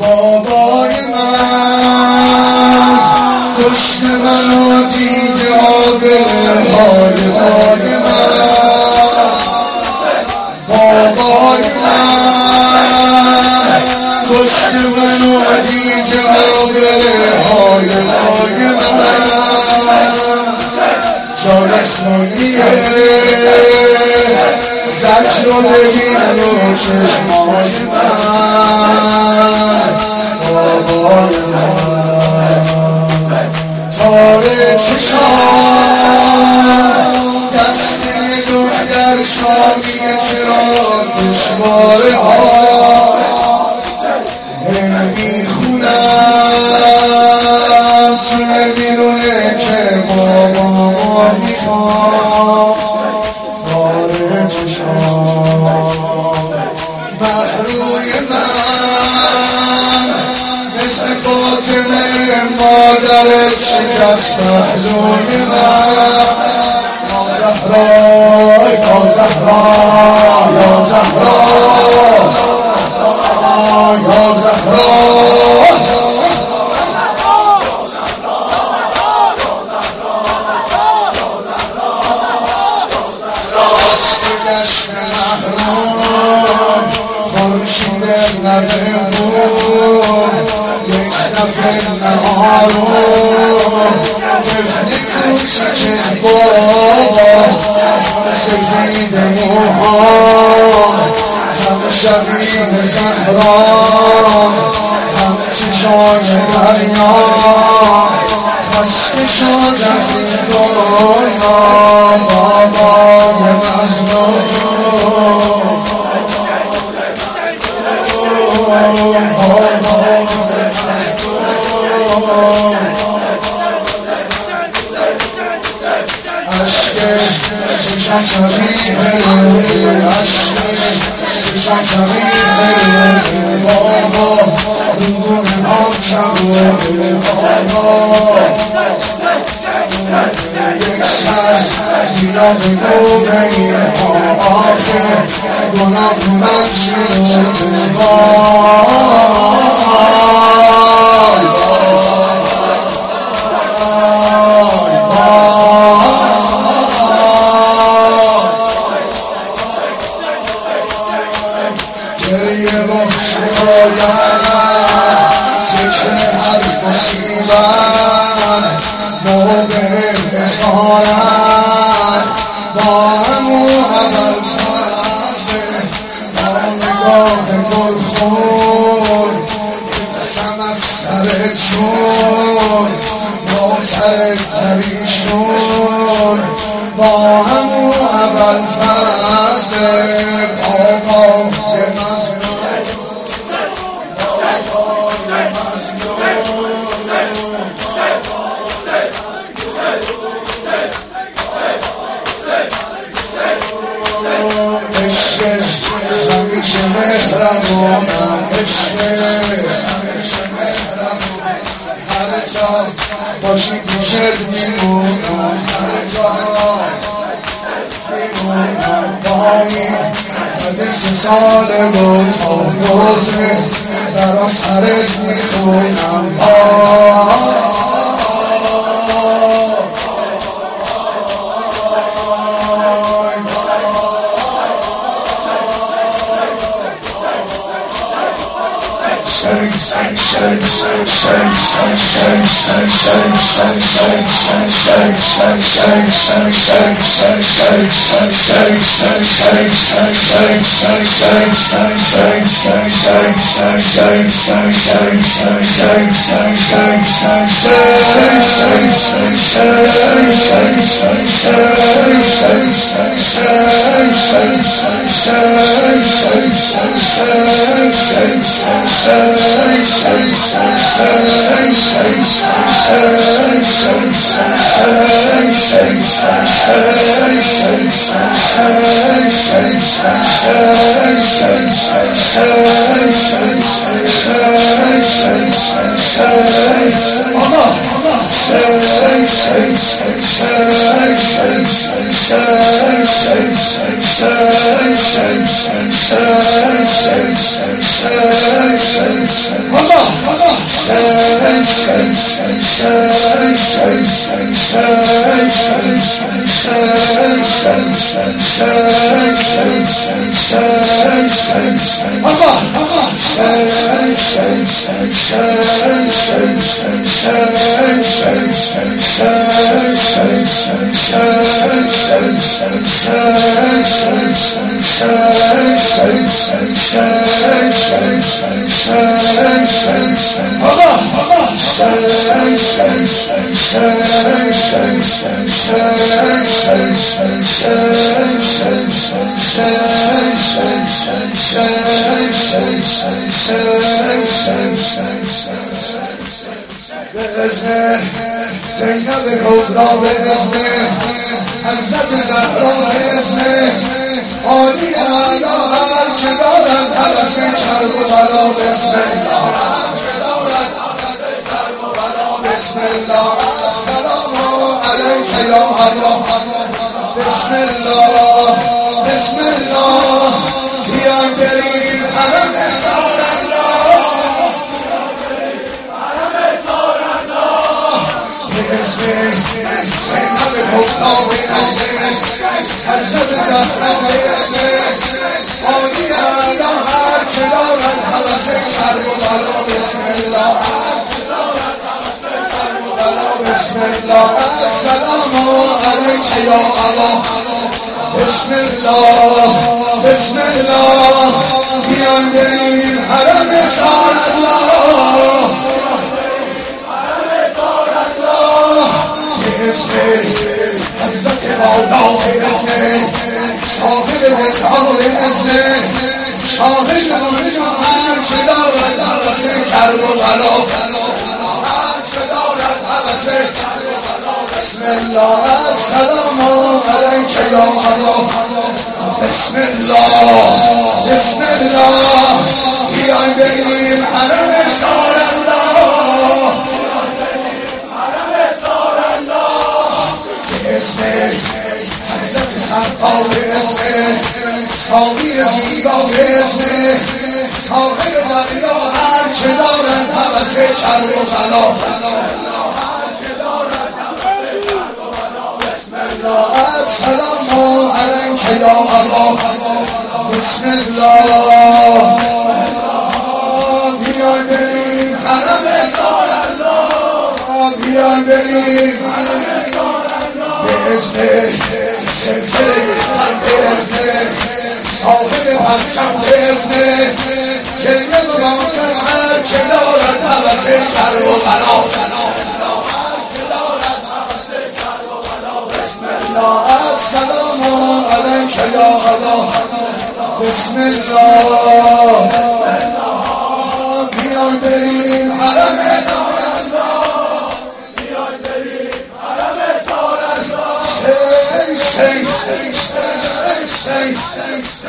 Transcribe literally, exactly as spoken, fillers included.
بابای من کشت منو دیگه آبهای بای من بابای من کشت منو دیگه آبهای بای من جان اسمانیه زجر رو ببین رو چشمای من بابای من تاره چشام دسته دختر شامی چراغ دشواره ها نمیخونم توی بیرونه که بابا ما میخوام تاره چشام محروی من مثل فاطمه مادرت شکست محروی من یا زهرا یا زهرا یا زهرا یا زهرا راست گشت محروم خورشید نبود یک دفعه نهارون طفلی کوچک بابا سفید موهام هم شبیه زهران هم چشای دریا خسته شد از این دنیا بابای مظلوم عشق چشم شبیه عشق چشم شبیه بابا دون هم کبوده بابا یک سر دیرا بگو بگیر آخه گناه من شده وای گریه با شکایت ذکر حرف و سیبت موقع خسارت با همو اول فضله با نگاه گلخون تفسم از سر چون با سر پریشون با همو اول فضله بابا همیشه مهربانم عشق همیشه مهربانم هر جا باشی پیشت میمونم هر جا میمونم با این حدیث ساله و تا روزه برا سرت میخونم Allah زینب کبرا به اسم حضرت زهرا به اسم عالی اعلی هر که دارد هوس کرب و بلا بسم الله بسم الله السلام علیک یا الله بسم الله بسم الله بیایم بریم حرم سال الله باسم زینب کبرا به اسم حضرت زهرا به اسم عالی اعلی هر که دارد هوس کرب و بلا بسم الله بسم الله السلام علیک یا الله بسم الله بسم الله بیان بریم حرم سال الله به اسم حضرت بادا به اسم صاحب دلها به اسم شاهد مهر هر که دارد هوس کرب و بلا بسم الله السلام علیک یا الله بسم الله بسم الله بیایم بریم حرم سال الله به اسم حضرت سرکار به اسم ساقی زیبا به اسم صاحب دریا هر که دارد هوس کرب و بلا السلام علیک یا الله بسم الله بیایم بریم حرم الله بیایم بریم به اسم سلسله به اسم صاحب پرچم به اسم جنت و ماتم هر که دارد هوس کرب و بلا السلام علیک یا الله بسم الله بیایم بریم حرم الله بیایم بریم حرم سال الله